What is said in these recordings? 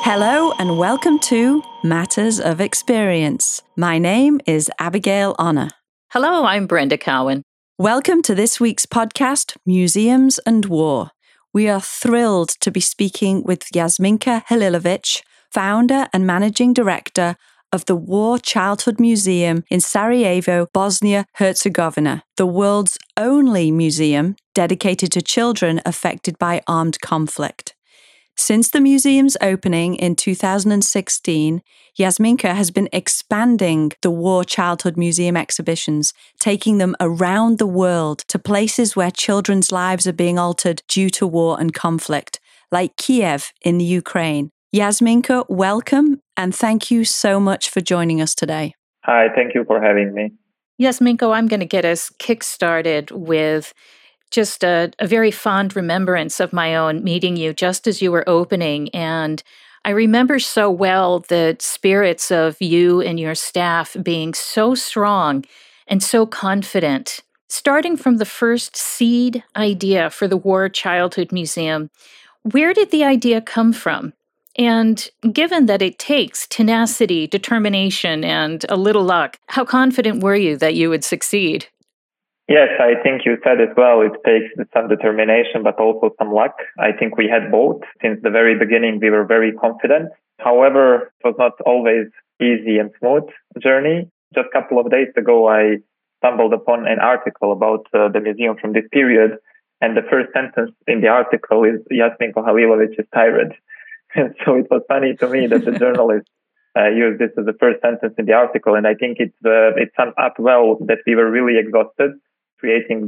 Hello and welcome to Matters of Experience. My name is Abigail Honor. Hello, I'm Brenda Cowan. Welcome to this week's podcast, Museums and War. We are thrilled to be speaking with Jasminka Halilovic, founder and managing director of the War Childhood Museum in Sarajevo, Bosnia-Herzegovina, the world's only museum dedicated to children affected by armed conflict. Since the museum's opening in 2016, Jasminka has been expanding the War Childhood Museum exhibitions, taking them around the world to places where children's lives are being altered due to war and conflict, like Kiev in the Ukraine. Jasminka, welcome, and thank you so much for joining us today. Hi, thank you for having me. Jasminka, I'm going to get us kick-started with just a very fond remembrance of my own meeting you just as you were opening. And I remember so well the spirits of you and your staff being so strong and so confident. Starting from the first seed idea for the War Childhood Museum, where did the idea come from? And given that it takes tenacity, determination, and a little luck, how confident were you that you would succeed? Yes, I think you said it well. It takes some determination, but also some luck. I think we had both. Since the very beginning, we were very confident. However, it was not always easy and smooth journey. Just a couple of days ago, I stumbled upon an article about the museum from this period. And the first sentence in the article is Jasminka Halilovic is tired. And so it was funny to me that the journalist used this as the first sentence in the article. And I think it sums up well that we were really exhausted creating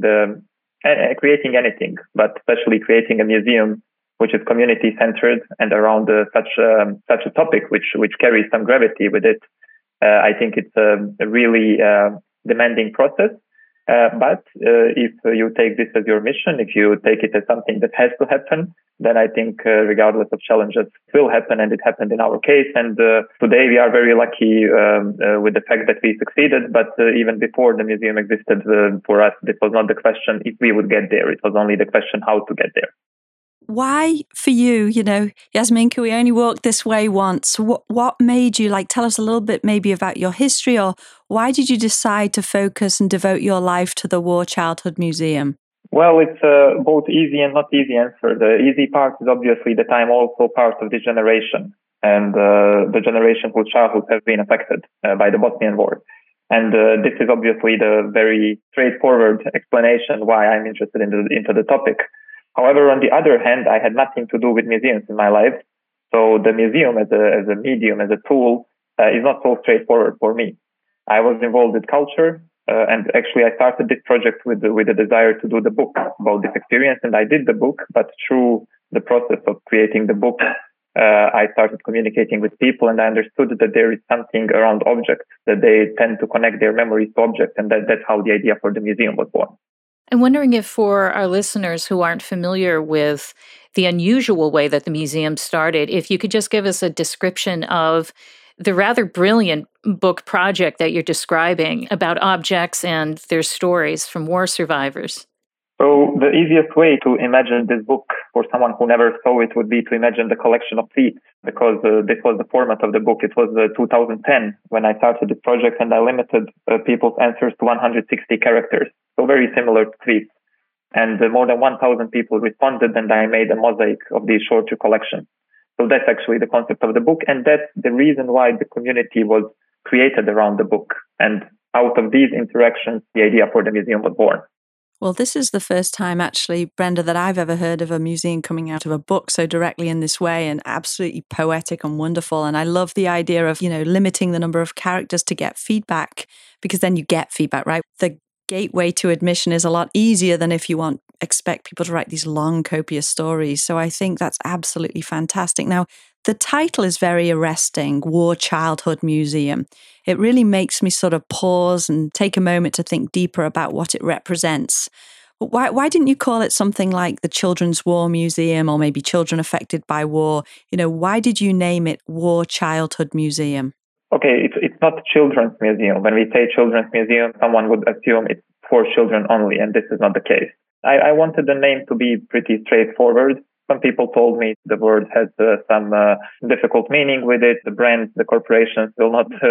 anything, but especially creating a museum which is community centered and around such a topic which carries some gravity with it. I think it's a really demanding process. But if you take this as your mission, if you take it as something that has to happen, then I think regardless of challenges, it will happen, and it happened in our case. And today we are very lucky with the fact that we succeeded. But even before the museum existed, for us, this was not the question if we would get there. It was only the question how to get there. Why, for you, Jasminka, we only walked this way once. What made you, tell us a little bit maybe about your history, or why did you decide to focus and devote your life to the War Childhood Museum? Well, it's both easy and not easy answer. The easy part is obviously that I'm also part of this generation and the generation whose childhoods have been affected by the Bosnian War. And this is obviously the very straightforward explanation why I'm interested into the topic. However, on the other hand, I had nothing to do with museums in my life. So the museum as a medium, as a tool, is not so straightforward for me. I was involved with culture, and actually I started this project with the desire to do the book about this experience, and I did the book, but through the process of creating the book, I started communicating with people, and I understood that there is something around objects, that they tend to connect their memories to objects, and that's how the idea for the museum was born. I'm wondering if for our listeners who aren't familiar with the unusual way that the museum started, if you could just give us a description of the rather brilliant book project that you're describing about objects and their stories from war survivors. So the easiest way to imagine this book for someone who never saw it would be to imagine the collection of tweets, because this was the format of the book. It was 2010 when I started the project, and I limited people's answers to 160 characters. So very similar to tweets. And more than 1,000 people responded, and I made a mosaic of these short collections. So that's actually the concept of the book. And that's the reason why the community was created around the book. And out of these interactions, the idea for the museum was born. Well, this is the first time, actually, Brenda, that I've ever heard of a museum coming out of a book so directly in this way, and absolutely poetic and wonderful. And I love the idea of, limiting the number of characters to get feedback, because then you get feedback, right? The gateway to admission is a lot easier than if you expect people to write these long, copious stories. So I think that's absolutely fantastic. Now, the title is very arresting, War Childhood Museum. It really makes me sort of pause and take a moment to think deeper about what it represents. But why didn't you call it something like the Children's War Museum, or maybe Children Affected by War? Why did you name it War Childhood Museum? Okay, it's not a children's museum. When we say children's museum, someone would assume it's for children only, and this is not the case. I wanted the name to be pretty straightforward. Some people told me the word has some difficult meaning with it. The brands, the corporations will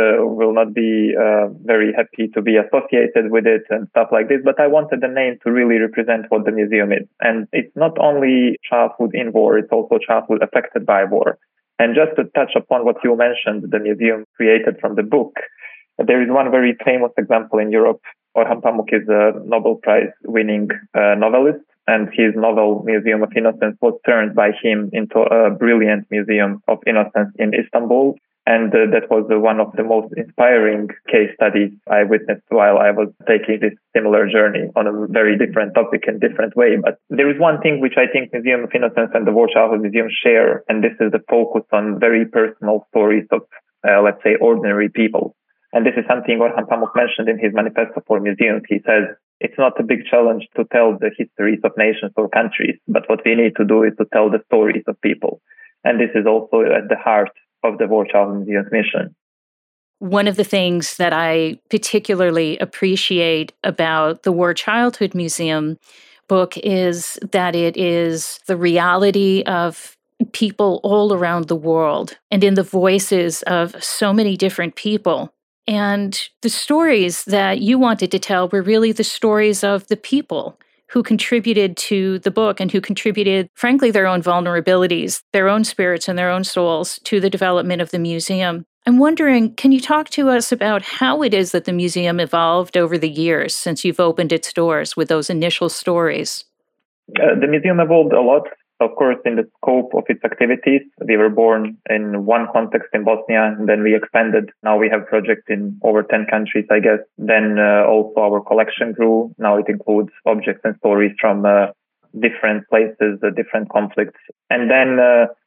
not be very happy to be associated with it and stuff like this. But I wanted the name to really represent what the museum is. And it's not only childhood in war, it's also childhood affected by war. And just to touch upon what you mentioned, the museum created from the book, there is one very famous example in Europe. Orhan Pamuk is a Nobel Prize winning novelist, and his novel Museum of Innocence was turned by him into a brilliant Museum of Innocence in Istanbul. And that was one of the most inspiring case studies I witnessed while I was taking this similar journey on a very different topic in different way. But there is one thing which I think Museum of Innocence and the War Childhood Museum share, and this is the focus on very personal stories of, let's say, ordinary people. And this is something Orhan Pamuk mentioned in his manifesto for museums. He says, it's not a big challenge to tell the histories of nations or countries, but what we need to do is to tell the stories of people. And this is also at the heart of the War Childhood Museum's mission. One of the things that I particularly appreciate about the War Childhood Museum book is that it is the reality of people all around the world and in the voices of so many different people. And the stories that you wanted to tell were really the stories of the people who contributed to the book and who contributed, frankly, their own vulnerabilities, their own spirits and their own souls to the development of the museum. I'm wondering, can you talk to us about how it is that the museum evolved over the years since you've opened its doors with those initial stories? The museum evolved a lot. Of course, in the scope of its activities, we were born in one context in Bosnia, and then we expanded. Now we have projects in over 10 countries, I guess. Then also our collection grew. Now it includes objects and stories from different places, different conflicts. And then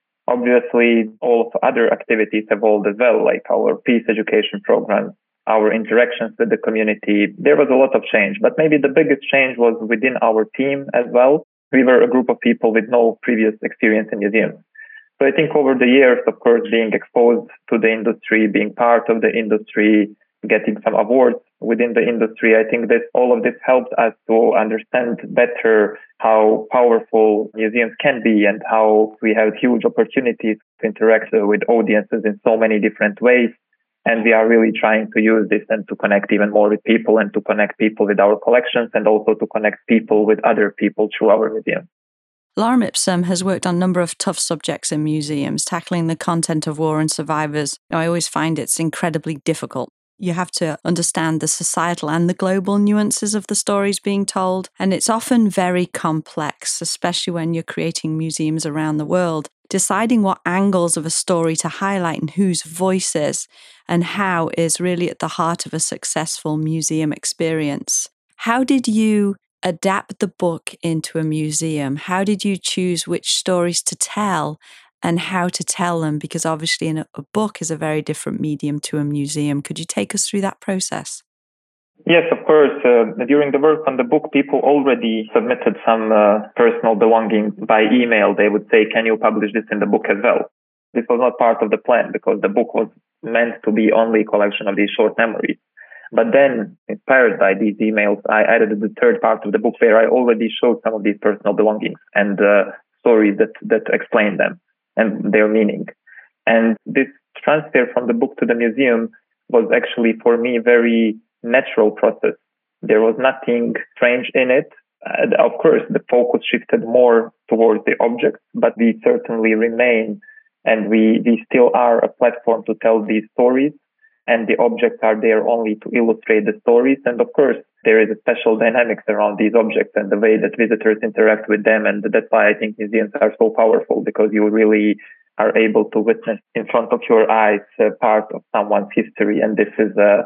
obviously all of other activities evolved as well, like our peace education programs, our interactions with the community. There was a lot of change, but maybe the biggest change was within our team as well. We were a group of people with no previous experience in museums. So I think over the years, of course, being exposed to the industry, being part of the industry, getting some awards within the industry, I think that all of this helped us to understand better how powerful museums can be and how we have huge opportunities to interact with audiences in so many different ways. And we are really trying to use this and to connect even more with people and to connect people with our collections and also to connect people with other people through our museum. Lorem Ipsum has worked on a number of tough subjects in museums, tackling the content of war and survivors. I always find it's incredibly difficult. You have to understand the societal and the global nuances of the stories being told, and it's often very complex, especially when you're creating museums around the world. Deciding what angles of a story to highlight and whose voices and how is really at the heart of a successful museum experience. How did you adapt the book into a museum? How did you choose which stories to tell and how to tell them? Because obviously a book is a very different medium to a museum. Could you take us through that process? Yes, of course. During the work on the book, people already submitted some personal belongings by email. They would say, can you publish this in the book as well? This was not part of the plan because the book was meant to be only a collection of these short memories. But then, inspired by these emails, I added the third part of the book where I already showed some of these personal belongings and stories that explain them and their meaning. And this transfer from the book to the museum was actually, for me, very natural process. There was nothing strange in it. Of course, the focus shifted more towards the objects, but we certainly remain and we still are a platform to tell these stories, and the objects are there only to illustrate the stories. And of course, there is a special dynamics around these objects and the way that visitors interact with them. And that's why I think museums are so powerful, because you really are able to witness in front of your eyes part of someone's history. And this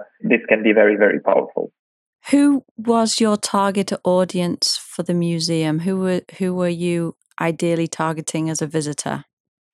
can be very, very powerful. Who was your target audience for the museum? Who were you ideally targeting as a visitor?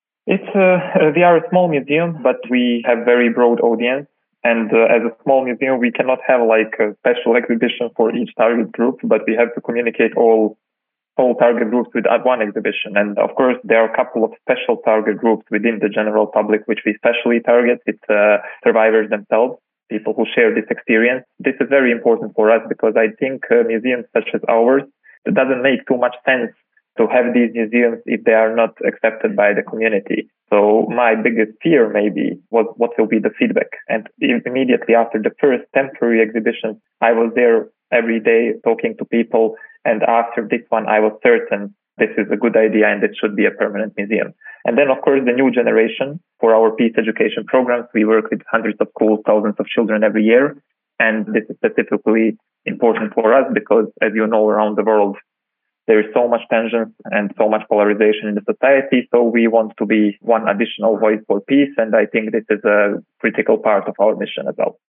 We are a small museum, but we have very broad audience. And as a small museum, we cannot have like a special exhibition for each target group, but we have to communicate all target groups with one exhibition. And of course, there are a couple of special target groups within the general public, which we specially target. It's survivors themselves, people who share this experience. This is very important for us because I think museums such as ours, it doesn't make too much sense to have these museums if they are not accepted by the community. So my biggest fear maybe was what will be the feedback. And immediately after the first temporary exhibition, I was there every day talking to people. And after this one, I was certain this is a good idea and it should be a permanent museum. And then, of course, the new generation for our peace education programs, we work with hundreds of schools, thousands of children every year. And this is specifically important for us because, as you know, around the world, there is so much tension and so much polarization in the society. So we want to be one additional voice for peace. And I think this is a critical part of our mission as well.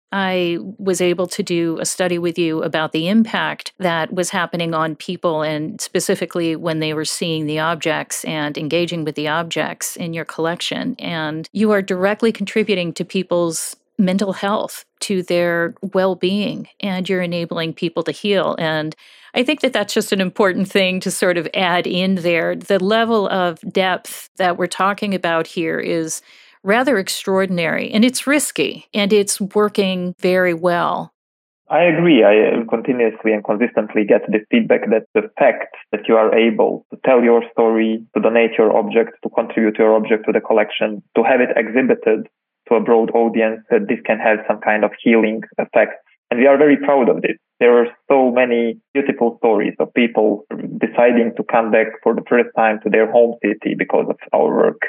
I was able to do a study with you about the impact that was happening on people, and specifically when they were seeing the objects and engaging with the objects in your collection. And you are directly contributing to people's mental health, to their well-being, and you're enabling people to heal. And I think that that's just an important thing to sort of add in there. The level of depth that we're talking about here is rather extraordinary, and it's risky, and it's working very well. I agree. I continuously and consistently get this feedback that the fact that you are able to tell your story, to donate your object, to contribute your object to the collection, to have it exhibited to a broad audience, that this can have some kind of healing effect. And we are very proud of this. There are so many beautiful stories of people deciding to come back for the first time to their home city because of our work,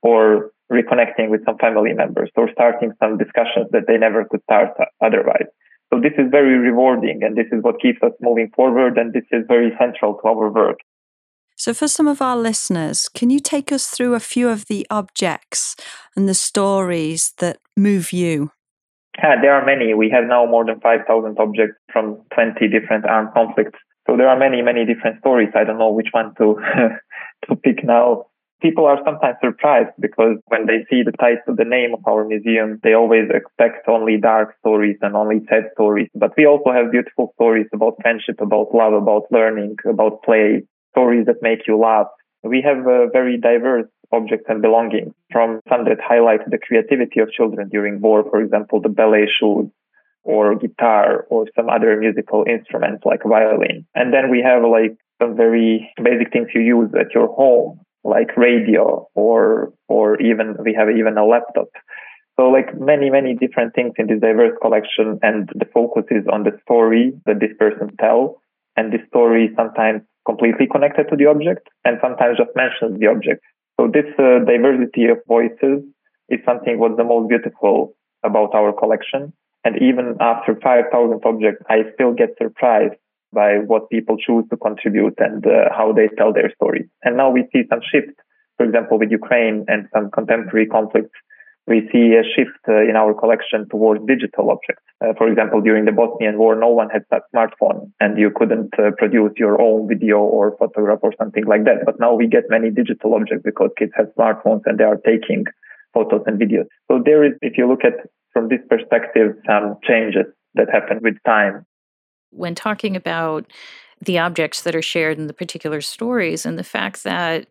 or reconnecting with some family members, or starting some discussions that they never could start otherwise. So this is very rewarding, and this is what keeps us moving forward, and this is very central to our work. So for some of our listeners, can you take us through a few of the objects and the stories that move you? There are many. We have now more than 5,000 objects from 20 different armed conflicts. So there are many, many different stories. I don't know which one to to pick now. People are sometimes surprised because when they see the title, the name of our museum, they always expect only dark stories and only sad stories. But we also have beautiful stories about friendship, about love, about learning, about play, stories that make you laugh. We have very diverse objects and belongings, from some that highlight the creativity of children during war, for example, the ballet shoes, or guitar, or some other musical instruments like violin. And then we have like some very basic things you use at your home, like radio, or even we have even a laptop. So like many, many different things in this diverse collection, and the focus is on the story that this person tells. And this story is sometimes completely connected to the object and sometimes just mentions the object. So this diversity of voices is something what's the most beautiful about our collection. And even after 5,000 objects, I still get surprised by what people choose to contribute and how they tell their stories. And now we see some shift, for example, with Ukraine and some contemporary conflicts. We see a shift in our collection towards digital objects. For example, during the Bosnian War, no one had a smartphone and you couldn't produce your own video or photograph or something like that. But now we get many digital objects because kids have smartphones and they are taking photos and videos. So there is, if you look at from this perspective, some changes that happen with time. When talking about the objects that are shared in the particular stories and the fact that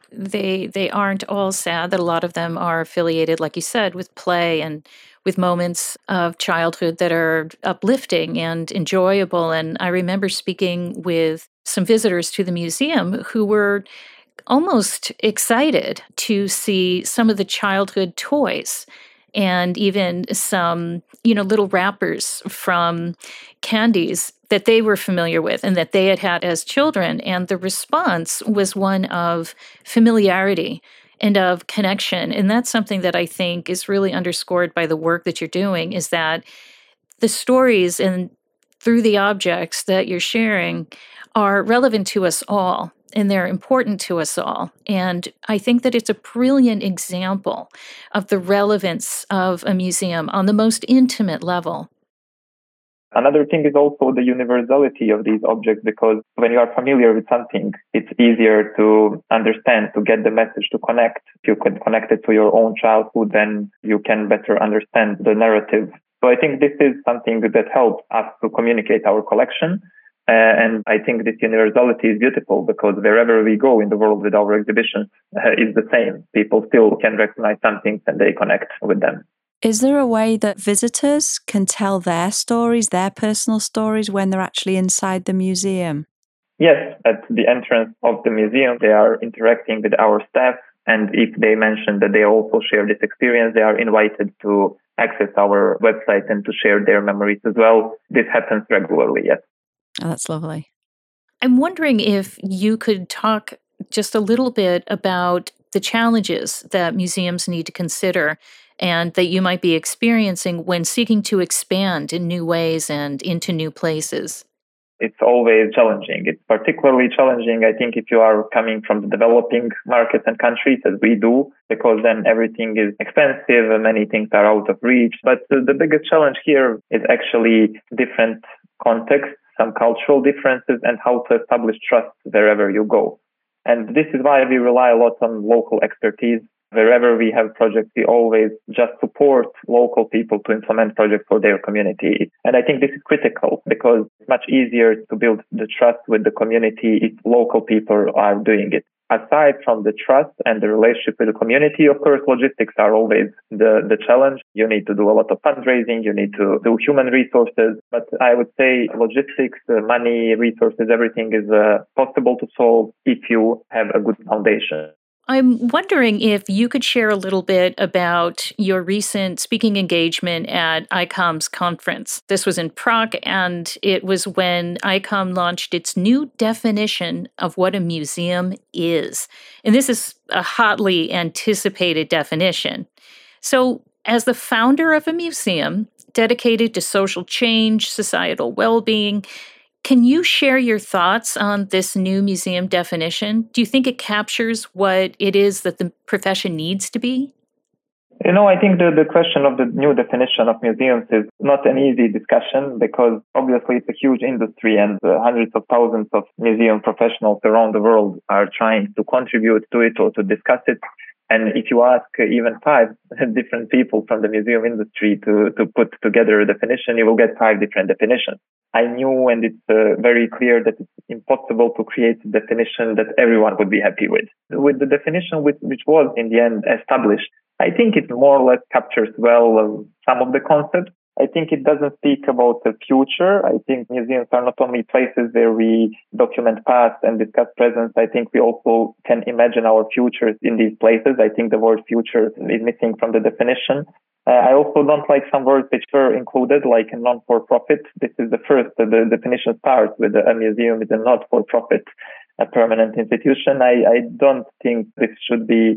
they aren't all sad, that a lot of them are affiliated, like you said, with play and with moments of childhood that are uplifting and enjoyable. And I remember speaking with some visitors to the museum who were almost excited to see some of the childhood toys and even some, little wrappers from candies that they were familiar with and that they had had as children. And the response was one of familiarity and of connection. And that's something that I think is really underscored by the work that you're doing, is that the stories and through the objects that you're sharing are relevant to us all. And they're important to us all. And I think that it's a brilliant example of the relevance of a museum on the most intimate level. Another thing is also the universality of these objects, because when you are familiar with something, it's easier to understand, to get the message, to connect. If you can connect it to your own childhood, then you can better understand the narrative. So I think this is something that helps us to communicate our collection. And I think this universality is beautiful because wherever we go in the world with our exhibitions, it's the same. People still can recognize some things and they connect with them. Is there a way that visitors can tell their stories, their personal stories, when they're actually inside the museum? Yes, at the entrance of the museum, they are interacting with our staff. And if they mention that they also share this experience, they are invited to access our website and to share their memories as well. This happens regularly, yes. Oh, that's lovely. I'm wondering if you could talk just a little bit about the challenges that museums need to consider and that you might be experiencing when seeking to expand in new ways and into new places. It's always challenging. It's particularly challenging, I think, if you are coming from the developing markets and countries, as we do, because then everything is expensive and many things are out of reach. But the biggest challenge here is actually different contexts, some cultural differences, and how to establish trust wherever you go. And this is why we rely a lot on local expertise. Wherever we have projects, we always just support local people to implement projects for their community. And I think this is critical because it's much easier to build the trust with the community if local people are doing it. Aside from the trust and the relationship with the community, of course, logistics are always the challenge. You need to do a lot of fundraising. You need to do human resources. But I would say logistics, money, resources, everything is possible to solve if you have a good foundation. I'm wondering if you could share a little bit about your recent speaking engagement at ICOM's conference. This was in Prague, and it was when ICOM launched its new definition of what a museum is. And this is a hotly anticipated definition. So, as the founder of a museum dedicated to social change, societal well-being, can you share your thoughts on this new museum definition? Do you think it captures what it is that the profession needs to be? I think the question of the new definition of museums is not an easy discussion because obviously it's a huge industry and hundreds of thousands of museum professionals around the world are trying to contribute to it or to discuss it. And if you ask even 5 different people from the museum industry to put together a definition, you will get 5 different definitions. I knew, and it's very clear that it's impossible to create a definition that everyone would be happy with. With the definition which was in the end established, I think it more or less captures well some of the concepts. I think it doesn't speak about the future. I think museums are not only places where we document past and discuss present. I think we also can imagine our futures in these places. I think the word future is missing from the definition. I also don't like some words which were included, like a non-for-profit. This is the first. The definition starts with a museum is a not-for-profit, a permanent institution. I don't think this should be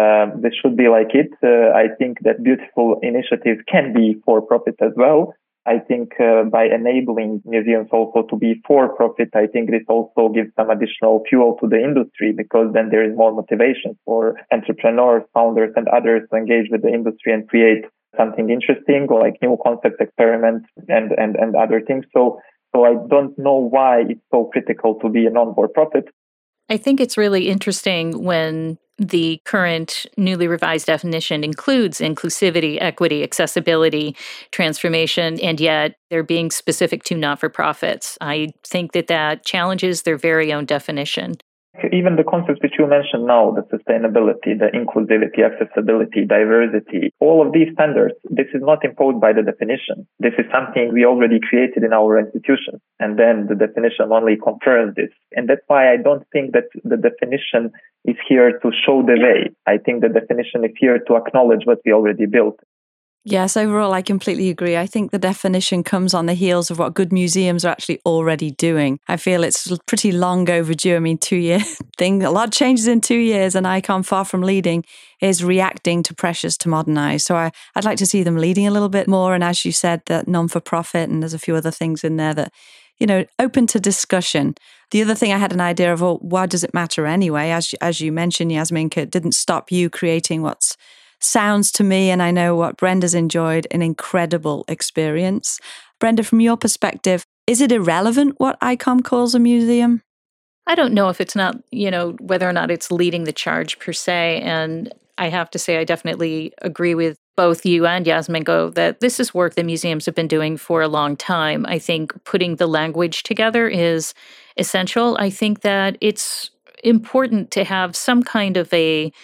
like it. I think that beautiful initiatives can be for-profit as well. I think by enabling museums also to be for-profit, I think this also gives some additional fuel to the industry because then there is more motivation for entrepreneurs, founders, and others to engage with the industry and create something interesting like new concept experiments and other things. So I don't know why it's so critical to be a non-for-profit. I think it's really interesting when the current newly revised definition includes inclusivity, equity, accessibility, transformation, and yet they're being specific to not-for-profits. I think that challenges their very own definition. Even the concepts which you mentioned now, the sustainability, the inclusivity, accessibility, diversity, all of these standards, this is not imposed by the definition. This is something we already created in our institutions. And then the definition only confirms this. And that's why I don't think that the definition is here to show the way. I think the definition is here to acknowledge what we already built. Yes, overall, I completely agree. I think the definition comes on the heels of what good museums are actually already doing. I feel it's pretty long overdue. I mean, 2-year thing, a lot of changes in 2 years, and ICOM, far from leading, is reacting to pressures to modernize. So I'd like to see them leading a little bit more. And as you said, that non-for-profit, and there's a few other things in there that, open to discussion. The other thing I had an idea of, why does it matter anyway? As you mentioned, Jasminka, it didn't stop you creating what's sounds to me, and I know what Brenda's enjoyed, an incredible experience. Brenda, from your perspective, is it irrelevant what ICOM calls a museum? I don't know if it's not, whether or not it's leading the charge per se. And I have to say, I definitely agree with both you and Jasminka that this is work that museums have been doing for a long time. I think putting the language together is essential. I think that it's important to have some kind of a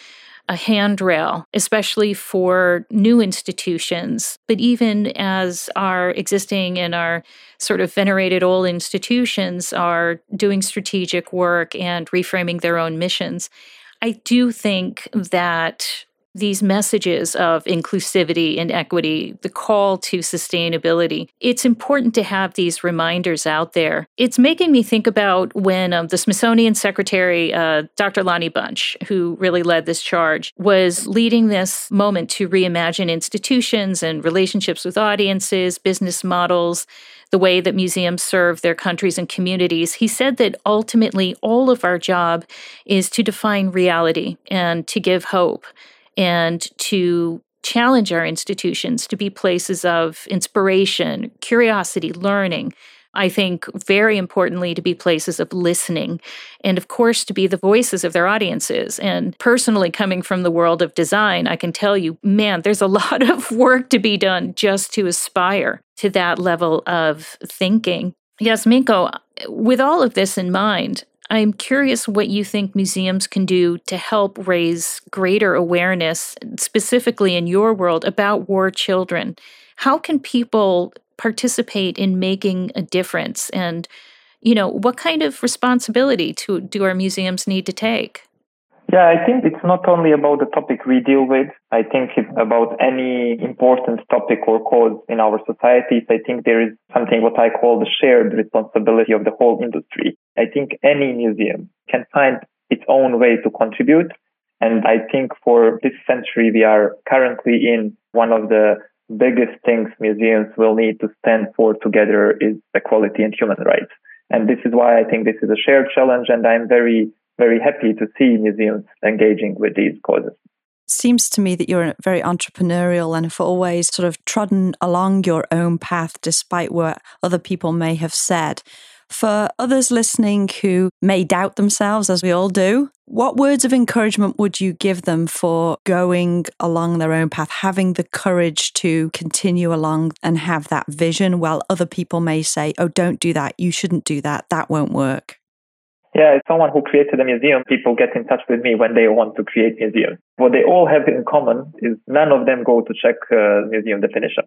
a handrail, especially for new institutions. But even as our existing and our sort of venerated old institutions are doing strategic work and reframing their own missions, I do think that these messages of inclusivity and equity, the call to sustainability, it's important to have these reminders out there. It's making me think about when the Smithsonian Secretary, Dr. Lonnie Bunch, who really led this charge, was leading this moment to reimagine institutions and relationships with audiences, business models, the way that museums serve their countries and communities. He said that ultimately all of our job is to define reality and to give hope, and to challenge our institutions to be places of inspiration, curiosity, learning. I think very importantly to be places of listening, and of course to be the voices of their audiences. And personally, coming from the world of design, I can tell you, man, there's a lot of work to be done just to aspire to that level of thinking. Yasminko, with all of this in mind, I'm curious what you think museums can do to help raise greater awareness, specifically in your world, about war children. How can people participate in making a difference? And, what kind of responsibility do our museums need to take? Yeah, I think it's not only about the topic we deal with. I think it's about any important topic or cause in our societies. I think there is something what I call the shared responsibility of the whole industry. I think any museum can find its own way to contribute. And I think for this century, we are currently in one of the biggest things museums will need to stand for together is equality and human rights. And this is why I think this is a shared challenge. And I'm very happy to see museums engaging with these causes. Seems to me that you're very entrepreneurial and have always sort of trodden along your own path despite what other people may have said. For others listening who may doubt themselves, as we all do, what words of encouragement would you give them for going along their own path, having the courage to continue along and have that vision, while other people may say, oh, don't do that, you shouldn't do that, that won't work? Yeah, as someone who created a museum, people get in touch with me when they want to create museums. What they all have in common is none of them go to check museum definition.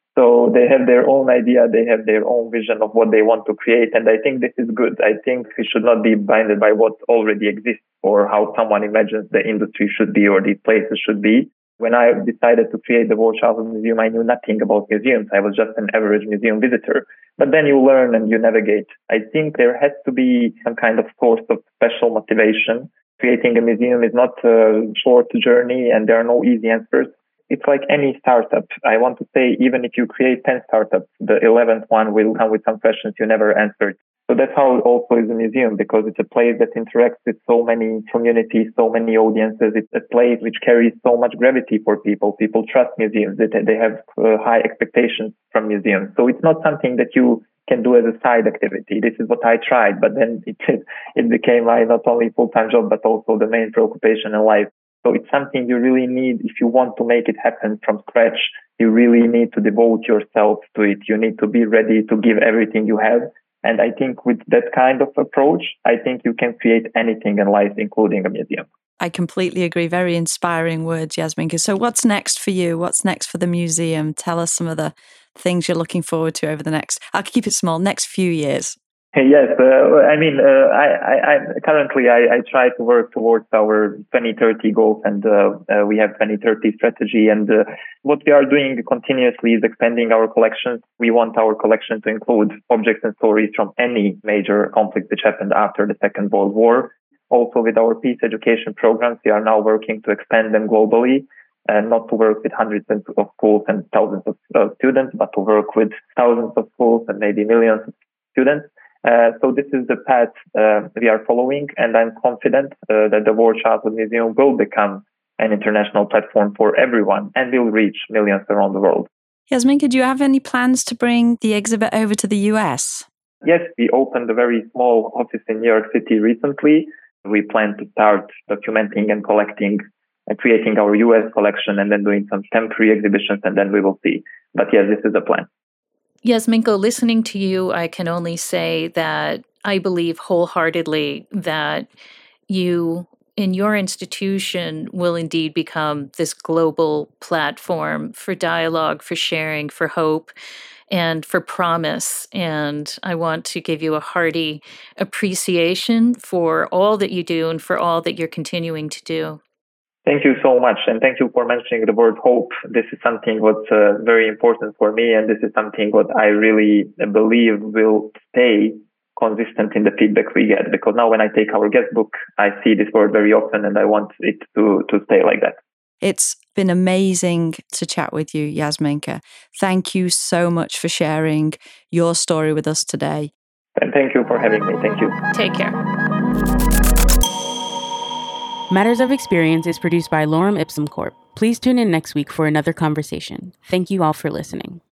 So they have their own idea, they have their own vision of what they want to create. And I think this is good. I think we should not be blinded by what already exists or how someone imagines the industry should be or these places should be. When I decided to create the War Childhood Museum, I knew nothing about museums. I was just an average museum visitor. But then you learn and you navigate. I think there has to be some kind of source of special motivation. Creating a museum is not a short journey and there are no easy answers. It's like any startup. I want to say, even if you create 10 startups, the 11th one will come with some questions you never answered. So that's how it also is a museum, because it's a place that interacts with so many communities, so many audiences. It's a place which carries so much gravity for people. People trust museums. They have high expectations from museums. So it's not something that you can do as a side activity. This is what I tried, but then it became my not only full-time job, but also the main preoccupation in life. So it's something you really need. If you want to make it happen from scratch, you really need to devote yourself to it. You need to be ready to give everything you have. And I think with that kind of approach, I think you can create anything in life, including a museum. I completely agree. Very inspiring words, Yasminka. So what's next for you? What's next for the museum? Tell us some of the things you're looking forward to over the next, I'll keep it small, next few years. Yes, I currently try to work towards our 2030 goals, and we have 2030 strategy. And what we are doing continuously is expanding our collections. We want our collection to include objects and stories from any major conflict which happened after the Second World War. Also, with our peace education programs, we are now working to expand them globally, and not to work with hundreds of schools and thousands of students, but to work with thousands of schools and maybe millions of students. So this is the path we are following, and I'm confident that the War Childhood Museum will become an international platform for everyone and will reach millions around the world. Yasminka, do you have any plans to bring the exhibit over to the US? Yes, we opened a very small office in New York City recently. We plan to start documenting and collecting and creating our US collection and then doing some temporary exhibitions, and then we will see. But yes, this is the plan. Yasminko, listening to you, I can only say that I believe wholeheartedly that you in your institution will indeed become this global platform for dialogue, for sharing, for hope, and for promise. And I want to give you a hearty appreciation for all that you do and for all that you're continuing to do. Thank you so much. And thank you for mentioning the word hope. This is something what's very important for me. And this is something what I really believe will stay consistent in the feedback we get. Because now when I take our guest book, I see this word very often and I want it to stay like that. It's been amazing to chat with you, Jasminka. Thank you so much for sharing your story with us today. And thank you for having me. Thank you. Take care. Matters of Experience is produced by Lorem Ipsum Corp. Please tune in next week for another conversation. Thank you all for listening.